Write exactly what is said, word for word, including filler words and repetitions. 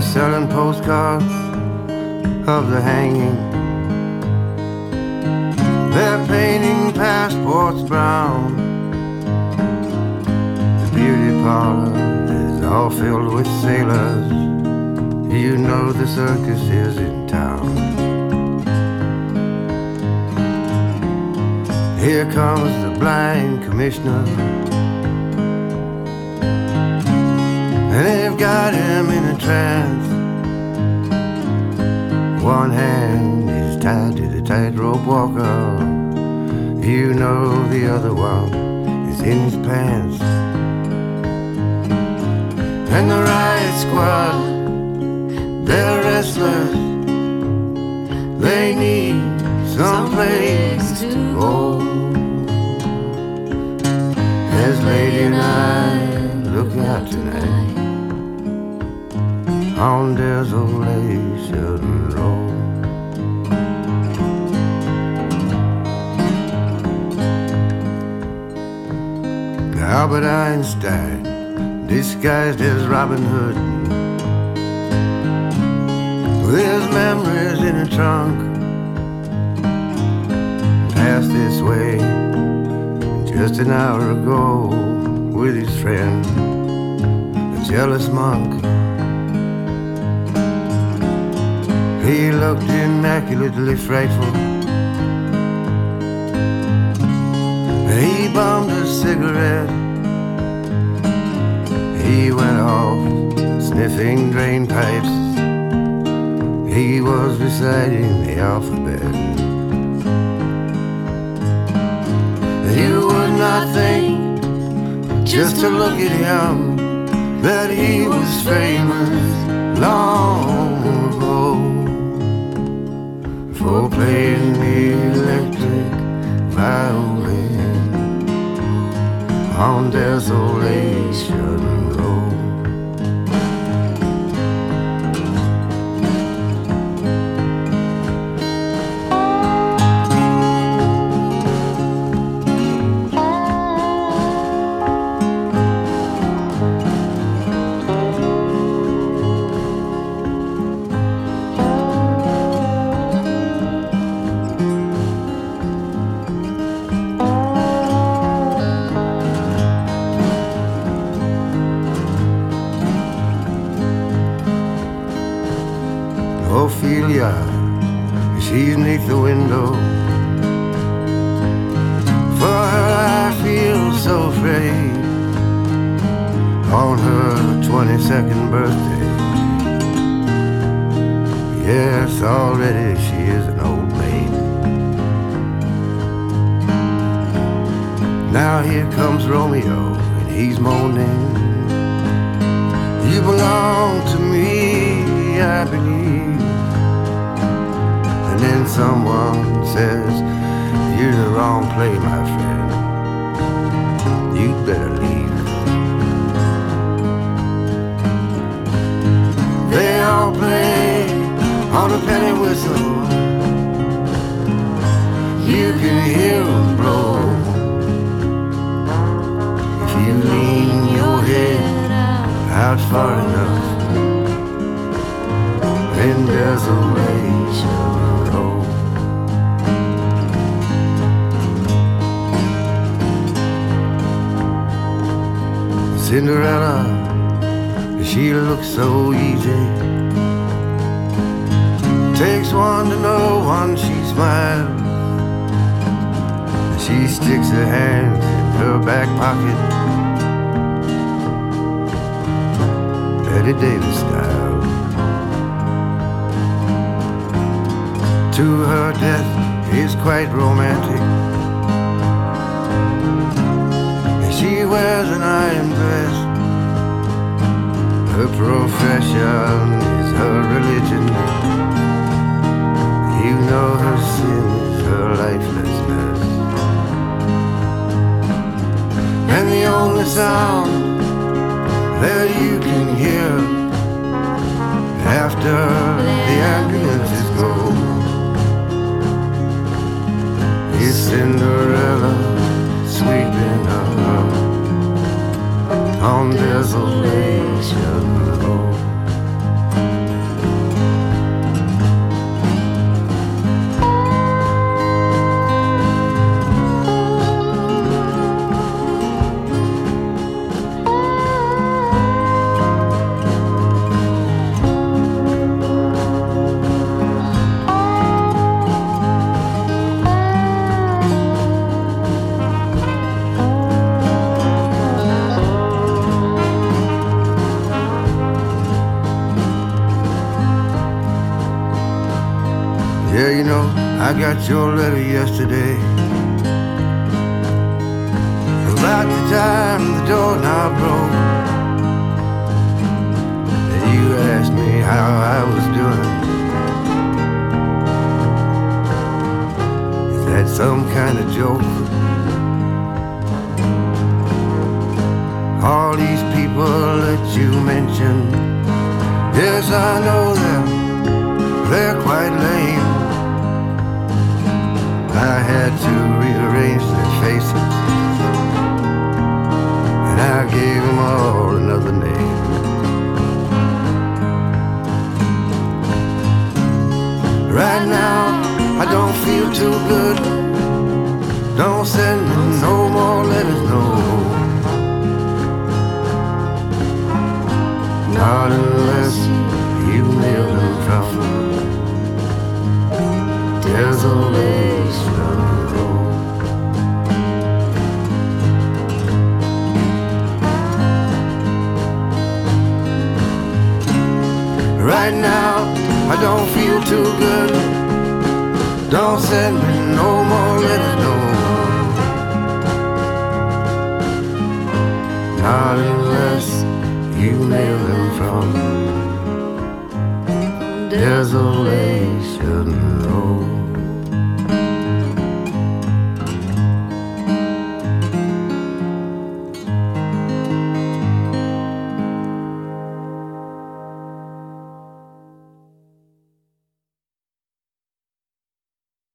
selling postcards of the hanging. They're painting passports brown. The beauty parlor is all filled with sailors. You know the circus is in town. Here comes the blind commissioner, and they've got him in a trance. One hand is tied to the tightrope walker. You know the other one is in his pants. And the riot squad, they're restless. They need some place to go. As Lady and I look out tonight on Desolation Road. Albert Einstein, disguised as Robin Hood, with his memories in a trunk, passed this way just an hour ago with his friend, a jealous monk. He looked immaculately frightful. He bummed a cigarette. He went off sniffing drain pipes. He was reciting the alphabet. You would not think, just to look at him, that he was famous long ago for playing the electric violin on Desolation Road. Ophelia, she's neath the window. For her I feel so afraid. On her twenty-second birthday, yes, already she is an old maid. Now here comes Romeo, and he's moaning. You belong to me, I believe. And then someone says, you're the wrong play, my friend. You'd better leave. They all play on a penny whistle. You can hear them blow. If you lean your head out far enough, in Desolation Road. Cinderella, she looks so easy. Takes one to know one, she smiles. She sticks her hand in her back pocket, Betty Davis style. To her death is quite romantic. She wears an iron dress. Her profession is her religion. You know her sin is her lifelessness. And the only sound that you can hear after the ambulances go is Cinderella sweeping up on Desolation Road. Yeah, you know, I got your letter yesterday. About the time the doorknob broke, and you asked me how I was doing. Is that some kind of joke? All these people that you mentioned, yes, I know them, they're quite lame. I had to rearrange their faces, and I gave them all another name. Right now, I don't feel too good. Don't send me no more letters, no. Not unless you mail them from Desolation Road. Right now, I don't feel too good. Don't send me no more letters, no. Not unless you mail them from Desolation Road.